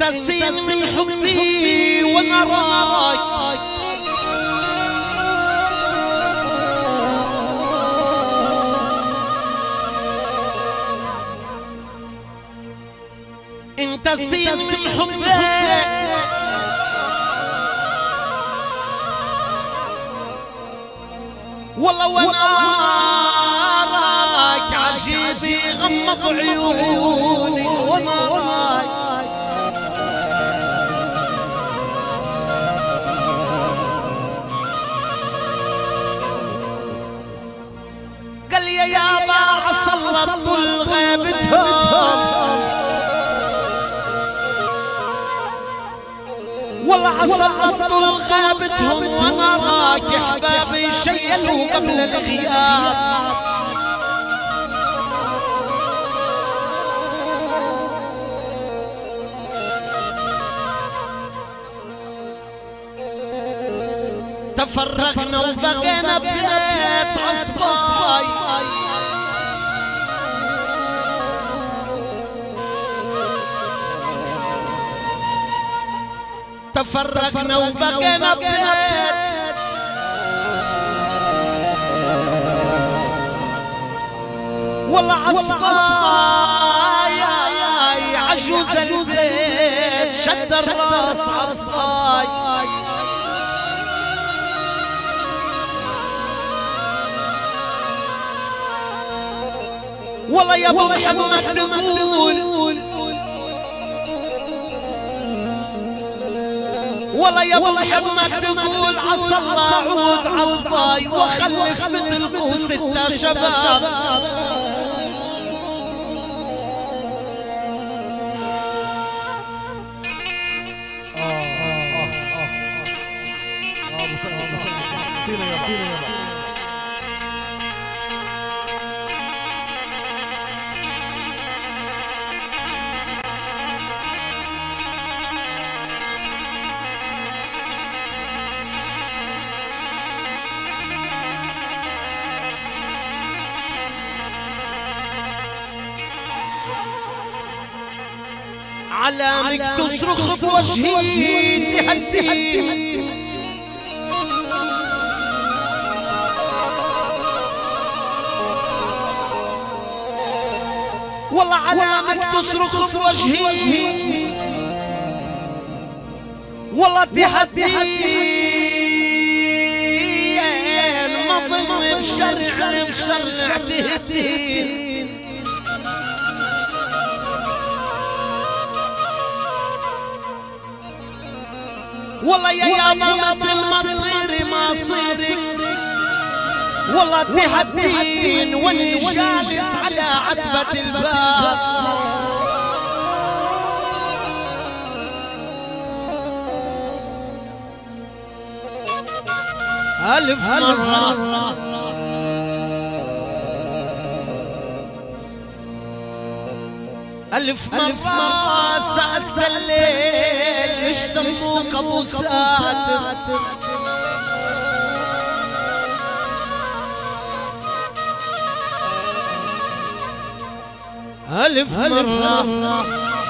انت الزين من حبي وانا راك، انت الزين من حبك والله وانا راك عجيب يغمض عيوني وانا راك. قال لي يا با سلطوا الغيبتهم والله سلطوا الغابتهم وانا راك احبابي شيلوا قبل الغياب. تفرقنا وبقينا بيت عصباي تفرقنا وبقينا بيت والله عصباي عجوز البيت شد الراس عصباي. والله يا ابو محمد تقول والله يا ابو محمد تقول عسى الله عود عصباي وخلف مثلكو 6 شباب. علامك تصرخ بوجهي تهدي والله علامك تصرخ بوجهي والله تهدي ما ظن مشرع تهدي. والله يا يابا مثل ما تطيري ما صيرك والله تهدين واني جالس على عتبة الباب. ألف مرة ألف مرة سألت الليل إيش سموك أبو ساتر. ألف مرة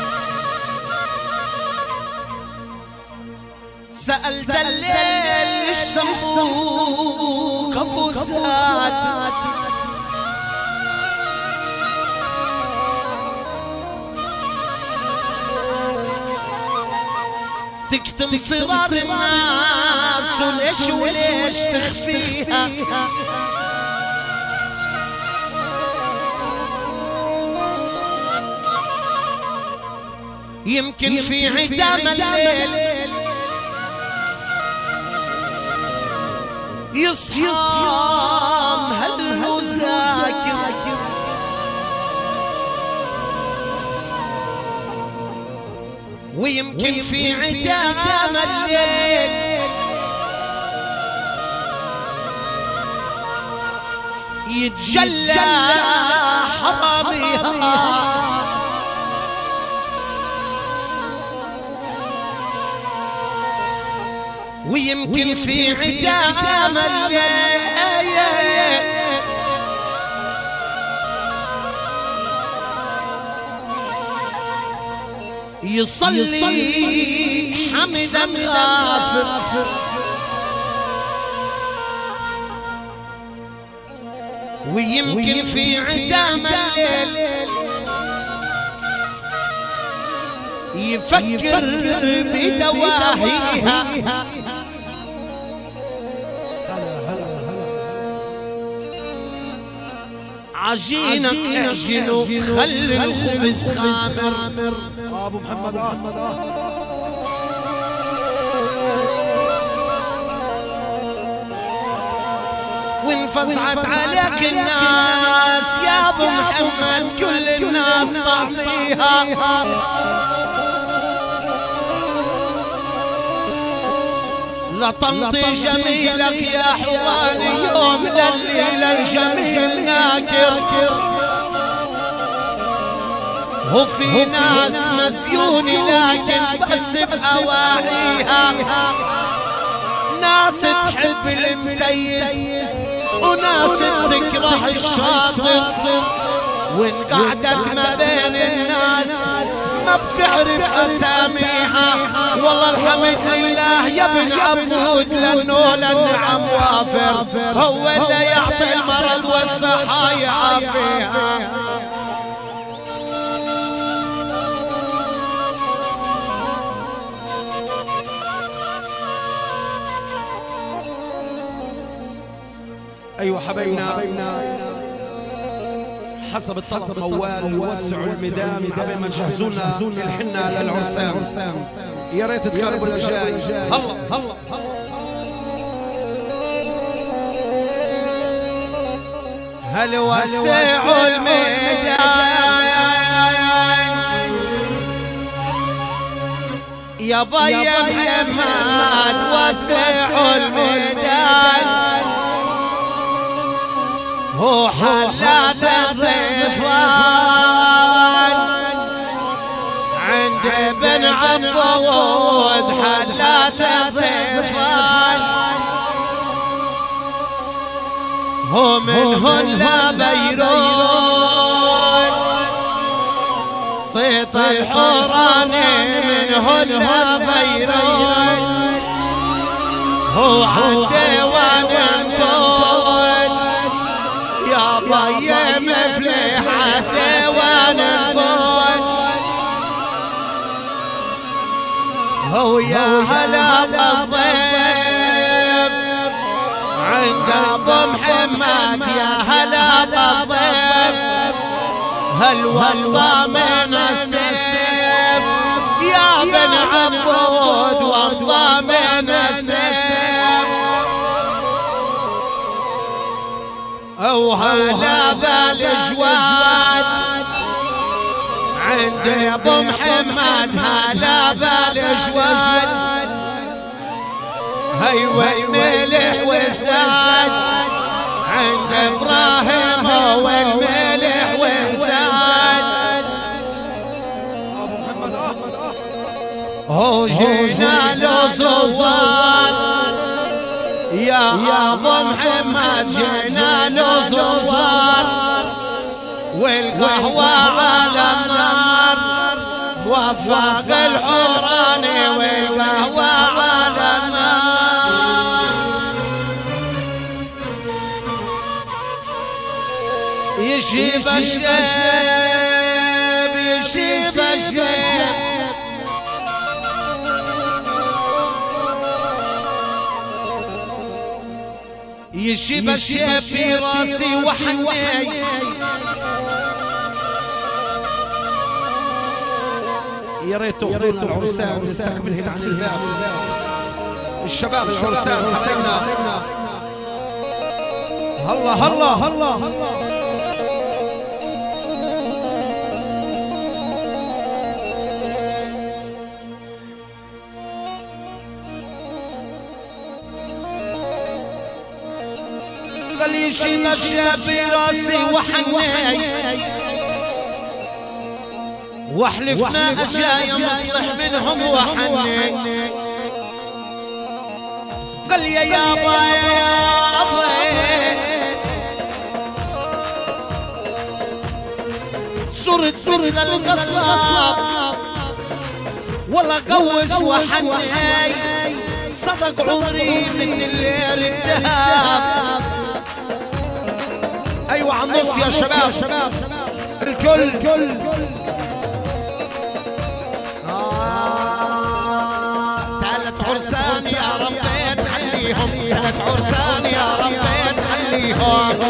سألت الليل إيش سموك أبو ساتر. تكتم صرار الناس وليش تخفيها. يمكن في عدام الليل يصحى مهل ذاكر ويمكن في عدام الليل يتجلى حراميها. ويمكن في عدام الليل يصلي حمدا غافر ويمكن في عدام الليل يفكر بدواهيها عجينك اعجنوا خلي الخبز خامر. ابو محمد وانفزعت عليك الناس يا ابو محمد كل الناس طعفيها لطمطي جميلك يا حواني يوم لليلة الجميل ناكر وفي ناس مسيوني لكن بس بأواعيها ناس تحب المتيس وناس تكره الشاطر وان قعدت ما بين الناس ما بتعرف اساميها. والله الحمد لله يا ابن عبود لانه للنعم وافر هو اللي يعطي المرض والصحة يعافيها. ايوه حبايبنا حسب الطلب موال وسعوا الميدان قبل ما تجهزونا الحنة للعرسان. يا ريت تقربوا الجاي. هلا هل وسعوا الميدان يا بي محمد وسعوا الميدان هو حلات الضيفان عند ابن عبود حلات الضيفان هو منهن لا بيرون صيت الحوراني منهن لا بيرون هو عند ديوان فوت يا بي مفلح عالديوان فوت هو يا هلا بالضيف عند ابو محمد يا هلا بالضيف هل والله من السيف يا بن عبود والله من السيف او هلا بالجواد عند ابو محمد هلا بالجواد هي والملح والزاد عند ابراهيم هو الملح والزاد ابو محمد هو جينا له زوار يا ابو محمد جينا له زوار والقهوة على النار وفاق الحوراني والقهوة على النار يشيب الشيب يشيب الشيب يشيب الشيب في راسي وحني يا ريت تاخذونا العرسان ونستقبل هنا عن الباب الشباب العرسان حبايبنا. هلا قال يشيب الشيب في راسي وحني واحلفنا اشياء مصلح منهم وحني قال يا يابا صرت للقصاب والله قوس وحناي صدق عمري من الليل الذهب. ايوه على النص يا شباب الكل. ثالث عرسان يا رب تخليهم، ثالث عرسان يا رب تخليهم.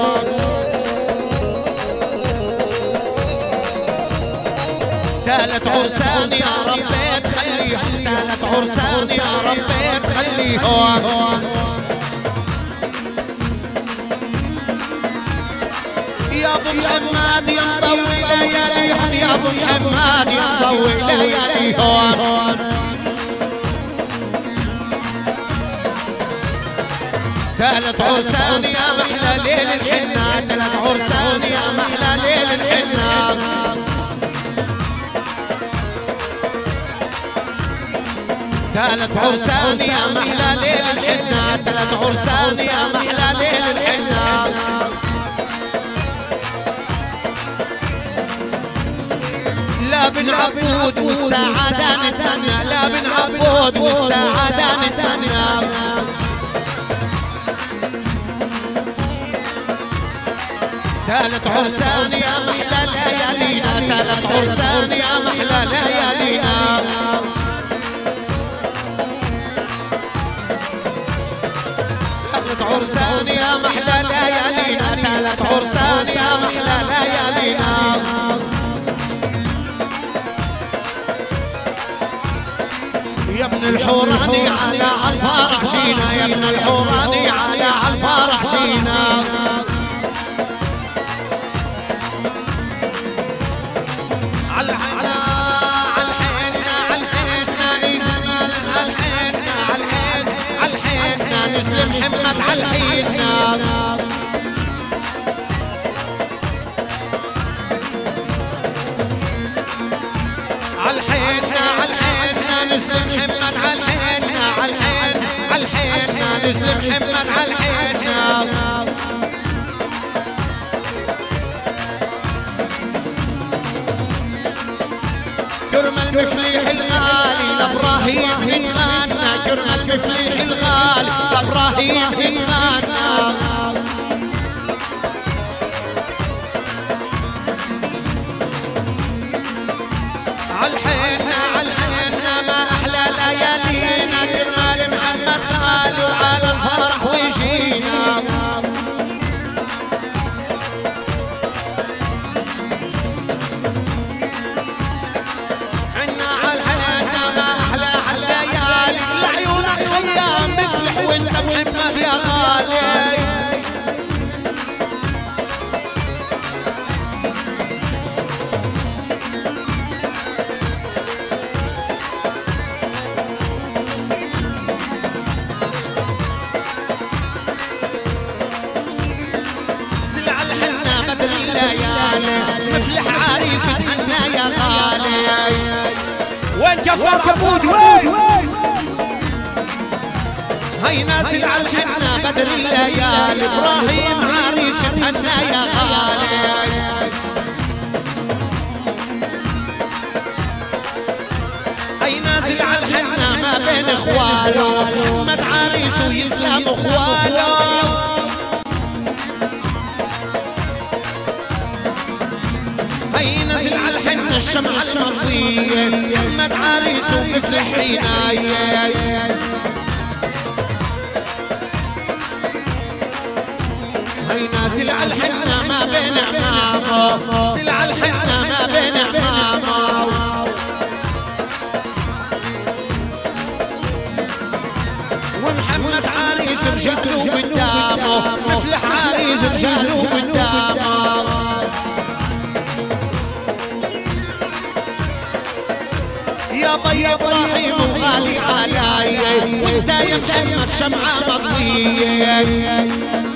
ثالث عرسان يا رب تخليهم، ثالث عرسان يا رب تخليهم. يا ابو محمد يا مضوي لياليهم، يا ابو محمد يا مضوي لياليهم. ثالث عرسان يا محلى ليل الحنة، ثالث عرسان يا محلى ليل الحنة. ثالث عرسان يا محلى ليل الحنة، ثالث عرسان يا محلى ليل الحنة. لا بن عبود والسعادة نتمنى، لا بن عبود والسعادة نتمنى. ثالث عرسان يا محلى ليالينا، ثالث عرسان يا محلى ليالينا. ثالث عرسان يا محلى ليالينا، ثالث عرسان يا محلى ليالينا. يا ابن الحوراني على الفرح جينا، يا ابن الحوراني على الفرح جينا. نسلم محمد على الحيدنا. عالحيدنا نسلم محمد على الحيدنا، عالحيدنا نسلم محمد على الحيدنا. كرم المفليح الغالي لابراهيم هنغانا، كرم المفليح الغالي لابراهيم هنغانا. عالحينا ما احلى ليالينا، كرمال محمد خالو على الفرح ويجينا. وانت محمد يا غالي. زلع الحنة بدل الليالي، مفلح عريس الحنة يا غالي. وين كفر عبود وين؟ هاي نازل على الحنة بدل الليالي، ابراهيم عريس الحنة يا غالي. هاي نازل على الحنة ما بين اخواله، محمد عريس ويسلم اخواله. هاي نازل على الحنة الشمعة المضية، محمد عريس ومفلح عناية. هاي نازل على الحنة ما بين عمامه، نازل على الحنة ما بين عمامه. ومحمد عريس رجاله قدامه، مفلح عريس رجاله قدامه. يا طيب ابراهيم وغالي علي، وانت يا محمد شمعة مضوية.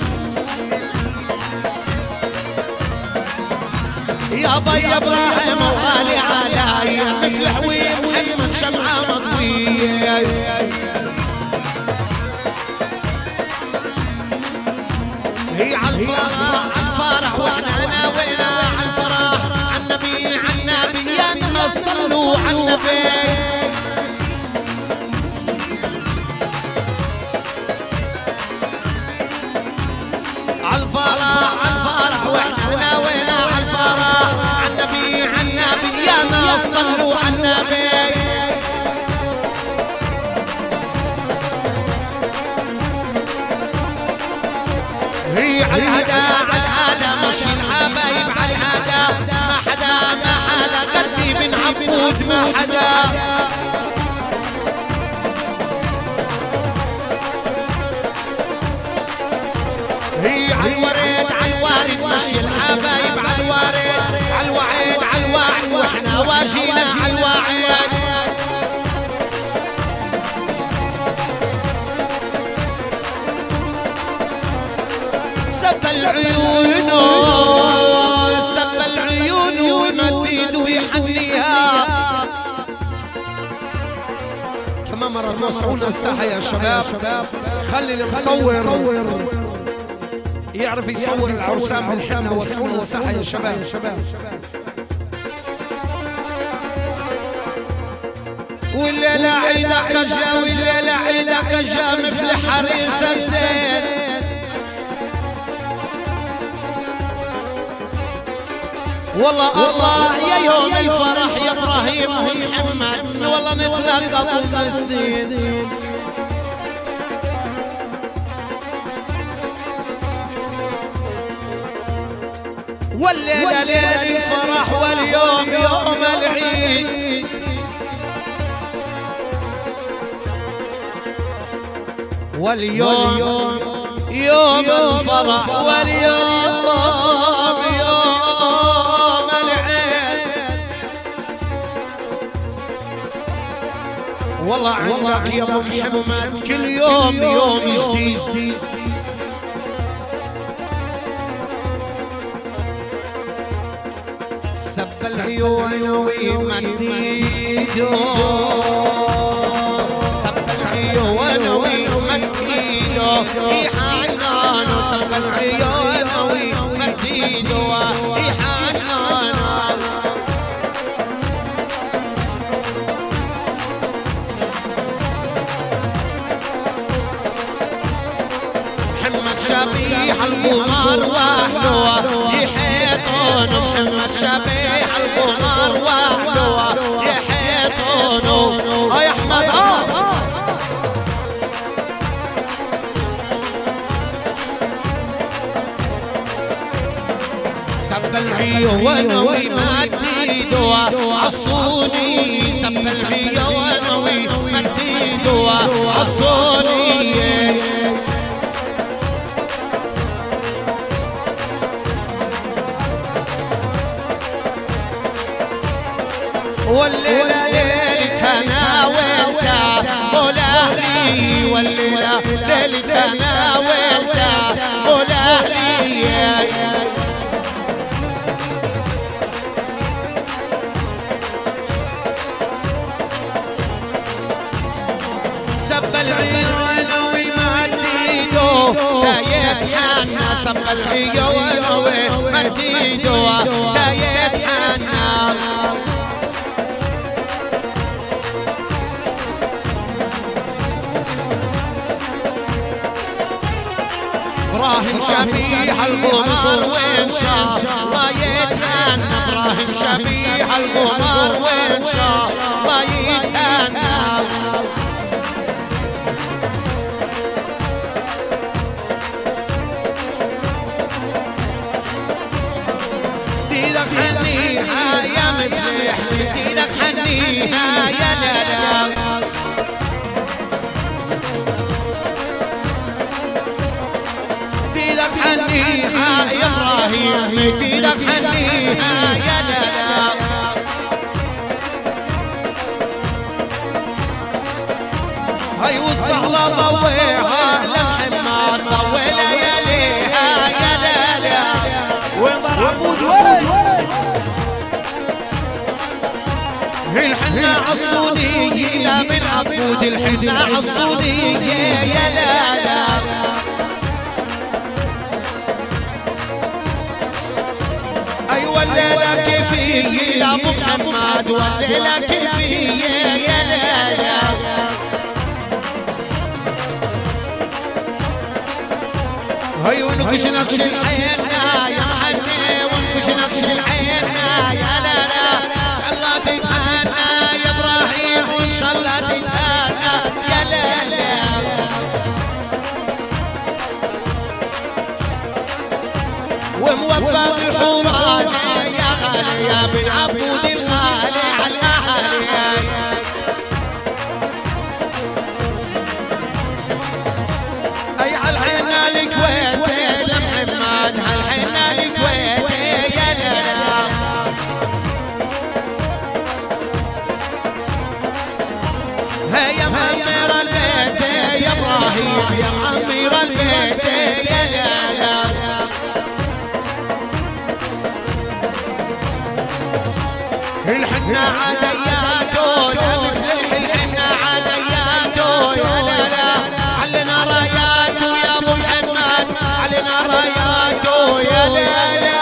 يا بي ابراهيم وغالي علي، مفلح ومحمد شمعة مضوية. هي عالفرح واحنا ناوينا عالفرح، عالنبي عالنبي يا نما صلوا عالنبي. عالفرح عالفرح واحنا ناوينا عالفرح عالنبي عالنبي يا ما صلوا عالنبي هي عالهدى عالهدى مشي الحبايب عالهدى ما حدا قدي بن عبود ما حدا هي عالورد عالوارد مشي الحبايب عالوارد عالوعد عالوعد واحنا واجينا عالوعد سب العيون سب العيون ومد ايده يحنيها كمان مرة توسعونا الساحة يا شباب خلي المصور يعرف يصور العرسان بالحنة وسعونا الساحة يا شباب والليلة عيدك جا والليلة عيدك جا مثل حريص الزين والله الله يا يوم الفرح يا ابراهيم ومحمد والله نتلاقى طول سنين والليلة ليل الفرح واليوم يوم العيد واليوم يوم الفرح واليوم يوم العيد والله عندك يا ابو محمد كل يوم يوم جديد سب العيون ومد ايده سب العيون ومد ايده يحنان سب العيون ومد ايده يحنان محمد شبيح القمر وحده يحيطون محمد شبيح القمر وحده يحيطون يا احمد سب العيون ومد ايده عصوني سب العيون ومد ايده عصوني والليلة ليلة أنا وأنت مولا أهلي والليلة ليلة أنا وأنت مولا أهلي سب العيون ومد ايده لا يتحنى سب العيون ومد ايده لا يتحنى ابراهيم شبيح القمر وين شاء الله يتهنى ابراهيم شبيح القمر وين شاء الله يتهنى ديدك حنيها يا مفلح ديدك حنيها يا لالا ديدك حنيها يا ابراهيم ديدك حنيها يا لالا هاي والصهلة ضويها لمحمد ضوي لياليها يا لالا وين عبود الحنة عالصونية لا من عبود الحنة عالصونية يا لالا أيوة الليلة كيفية يا أبو محمد والليلة كيفية يا لالا هي ونكش نكش الحينا يا محني ونكش نكش الحينا يا لا لا ان شاء الله تتهنى يا ابراهيم وان شاء الله تتهنى يا لا لا وموفق الحوراني يا غالي يا بن عبود الغالي على الاهالي اي هالحنا الكويتي لمحمد هالحنا الكويتي يا لا يا معمر البيت يا ابراهيم يا معمر البيت يا لا الحنا علياتو يا مفلح الحنا علياتو يا لا علنا راياتو يا ابو محمد علنا راياتو يا لا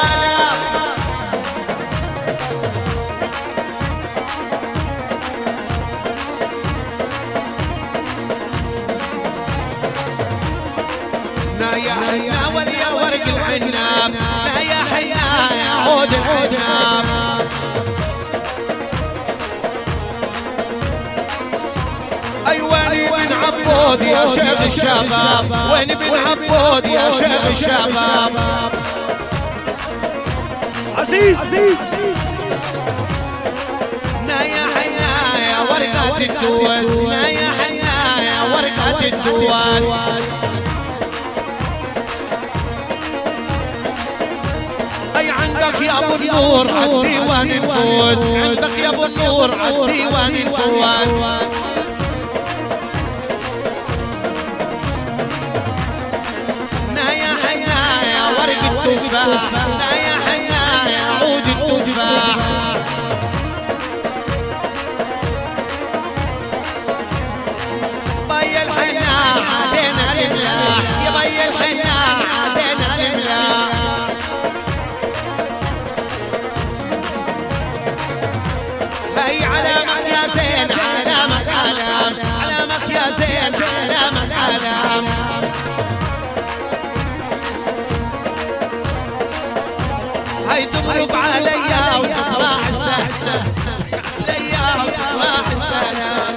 لا يا حنا وليا ورق العناب لا يا حنا يا عود العناب وين بن عبود يا شيخ الشباب وين بن عبود يا شيخ الشباب عزيز نايا حنايا ورقة الدول نايا حنايا ورقة الدول اي عندك يا ابو النور عالديوان نفوت عندك يا ابو النور عالديوان نفوت لا يا حنا يا عود التفاح بي الحنا علينا الملاح يا بي الحنا علينا الملاح هي علامك يا زين علامك علامك يا زين علامك علام هاي تمرق عليا وتفرح السهل عليا وتفرح السهل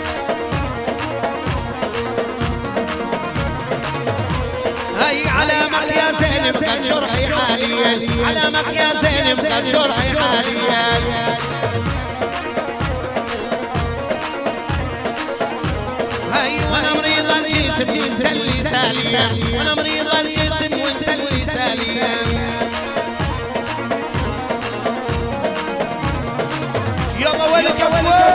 هاي علامك يا زينب قد شرحي حاليا علامك يا زينب قد شرحي حاليا هاي وانا مريض الجسم وانت اللي ساليا وانا مريض الجسم وانت اللي ساليا يلا ولك